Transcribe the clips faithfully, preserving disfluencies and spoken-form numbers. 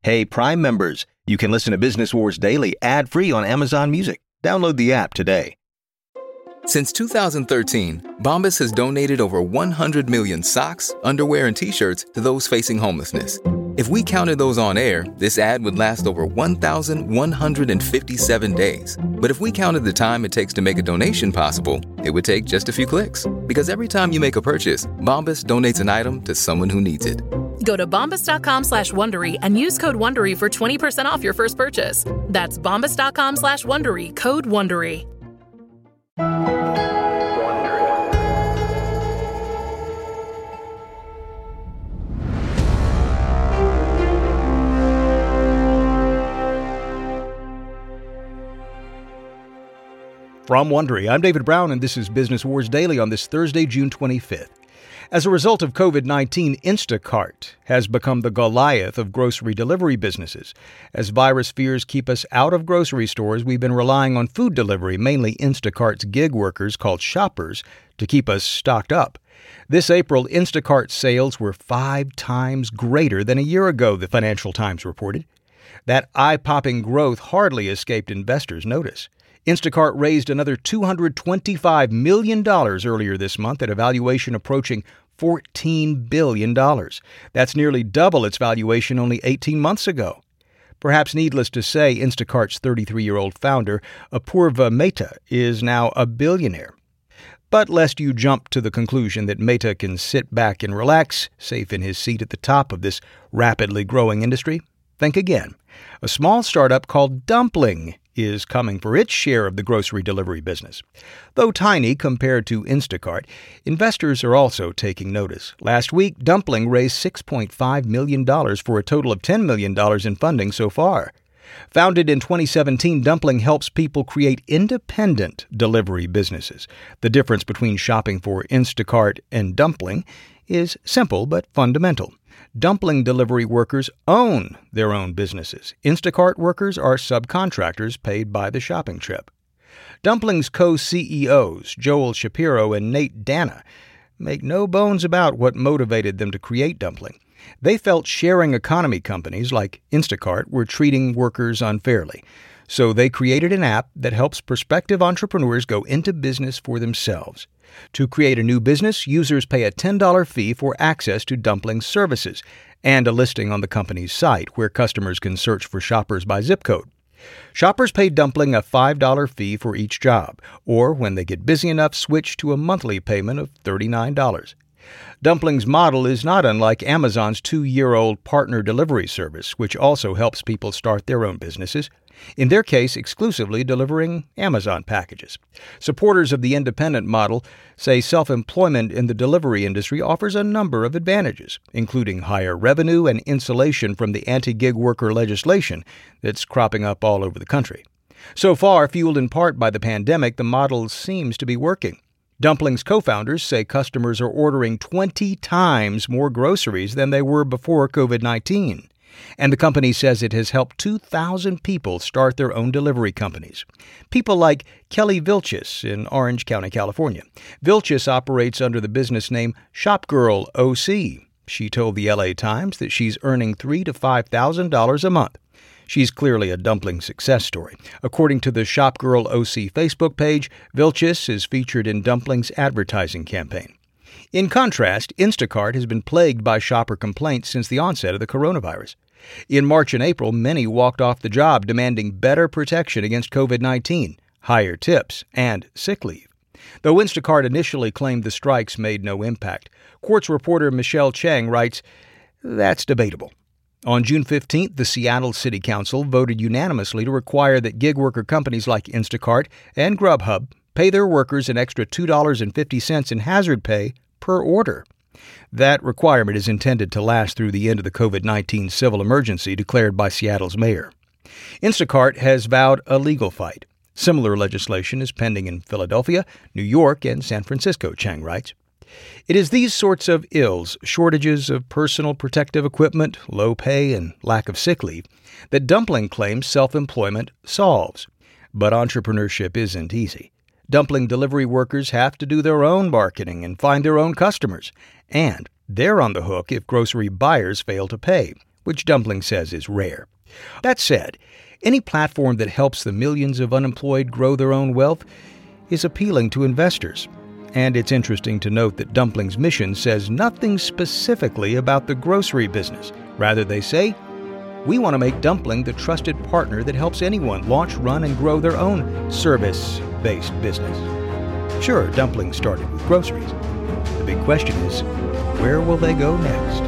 Hey, Prime members, you can listen to Business Wars Daily ad-free on Amazon Music. Download the app today. Since two thousand thirteen, Bombas has donated over one hundred million socks, underwear, and T-shirts to those facing homelessness. If we counted those on air, this ad would last over one thousand one hundred fifty-seven days. But if we counted the time it takes to make a donation possible, it would take just a few clicks. Because every time you make a purchase, Bombas donates an item to someone who needs it. Go to bombas.com slash Wondery and use code Wondery for twenty percent off your first purchase. That's bombas.com slash Wondery, code Wondery. From Wondery, I'm David Brown, and this is Business Wars Daily on this Thursday, June twenty-fifth. As a result of covid nineteen, Instacart has become the Goliath of grocery delivery businesses. As virus fears keep us out of grocery stores, we've been relying on food delivery, mainly Instacart's gig workers called shoppers, to keep us stocked up. This April, Instacart sales were five times greater than a year ago, the Financial Times reported. That eye-popping growth hardly escaped investors' notice. Instacart raised another two hundred twenty-five million dollars earlier this month at a valuation approaching fourteen billion dollars. That's nearly double its valuation only eighteen months ago. Perhaps needless to say, Instacart's thirty-three-year-old founder, Apoorva Mehta, is now a billionaire. But lest you jump to the conclusion that Mehta can sit back and relax, safe in his seat at the top of this rapidly growing industry, think again. A small startup called Dumpling is coming for its share of the grocery delivery business. Though tiny compared to Instacart, investors are also taking notice. Last week, Dumpling raised six point five million dollars for a total of ten million dollars in funding so far. Founded in twenty seventeen, Dumpling helps people create independent delivery businesses. The difference between shopping for Instacart and Dumpling is simple but fundamental. Dumpling delivery workers own their own businesses. Instacart workers are subcontractors paid by the shopping trip. Dumpling's co-C E Os, Joel Shapiro and Nate Dana, make no bones about what motivated them to create Dumpling. They felt sharing economy companies like Instacart were treating workers unfairly. So they created an app that helps prospective entrepreneurs go into business for themselves. To create a new business, users pay a ten dollars fee for access to Dumpling's services and a listing on the company's site where customers can search for shoppers by zip code. Shoppers pay Dumpling a five dollars fee for each job, or when they get busy enough, switch to a monthly payment of thirty-nine dollars. Dumpling's model is not unlike Amazon's two-year-old partner delivery service, which also helps people start their own businesses, in their case exclusively delivering Amazon packages. Supporters of the independent model say self-employment in the delivery industry offers a number of advantages, including higher revenue and insulation from the anti-gig worker legislation that's cropping up all over the country. So far, fueled in part by the pandemic, the model seems to be working. Dumpling's co-founders say customers are ordering twenty times more groceries than they were before covid nineteen. And the company says it has helped two thousand people start their own delivery companies. People like Kelly Vilchis in Orange County, California. Vilchis operates under the business name Shopgirl O C. She told the L A Times that she's earning three thousand to five thousand dollars a month. She's clearly a Dumpling success story. According to the Shopgirl O C Facebook page, Vilchis is featured in Dumpling's advertising campaign. In contrast, Instacart has been plagued by shopper complaints since the onset of the coronavirus. In March and April, many walked off the job demanding better protection against covid nineteen, higher tips, and sick leave. Though Instacart initially claimed the strikes made no impact, Quartz reporter Michelle Chang writes, that's debatable. On June fifteenth, the Seattle City Council voted unanimously to require that gig worker companies like Instacart and Grubhub pay their workers an extra two dollars and fifty cents in hazard pay per order. That requirement is intended to last through the end of the covid nineteen civil emergency declared by Seattle's mayor. Instacart has vowed a legal fight. Similar legislation is pending in Philadelphia, New York, and San Francisco, Chang writes. It is these sorts of ills, shortages of personal protective equipment, low pay, and lack of sick leave, that Dumpling claims self-employment solves. But entrepreneurship isn't easy. Dumpling delivery workers have to do their own marketing and find their own customers. And they're on the hook if grocery buyers fail to pay, which Dumpling says is rare. That said, any platform that helps the millions of unemployed grow their own wealth is appealing to investors. And it's interesting to note that Dumpling's mission says nothing specifically about the grocery business. Rather, they say, we want to make Dumpling the trusted partner that helps anyone launch, run, and grow their own service-based business. Sure, Dumpling started with groceries. The big question is, where will they go next?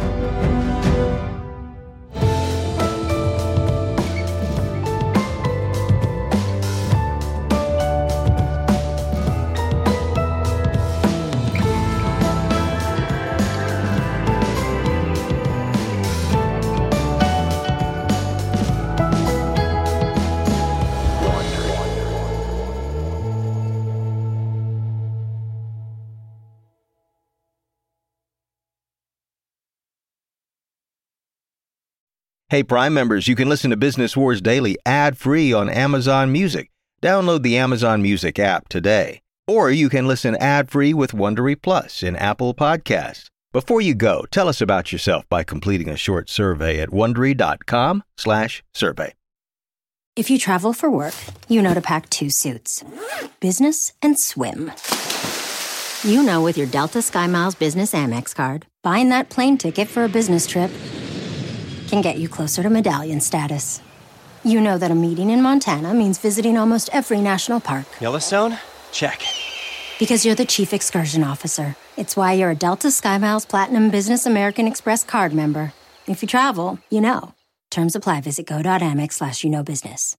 Hey, Prime members, you can listen to Business Wars Daily ad-free on Amazon Music. Download the Amazon Music app today. Or you can listen ad-free with Wondery Plus in Apple Podcasts. Before you go, tell us about yourself by completing a short survey at Wondery.com slash survey. If you travel for work, you know to pack two suits. Business and swim. You know with your Delta SkyMiles Business Amex card, buying that plane ticket for a business trip can get you closer to medallion status. You know that a meeting in Montana means visiting almost every national park. Yellowstone? Check. Because you're the chief excursion officer. It's why you're a Delta SkyMiles Platinum Business American Express card member. If you travel, you know. Terms apply. Visit go.amex slash you know business.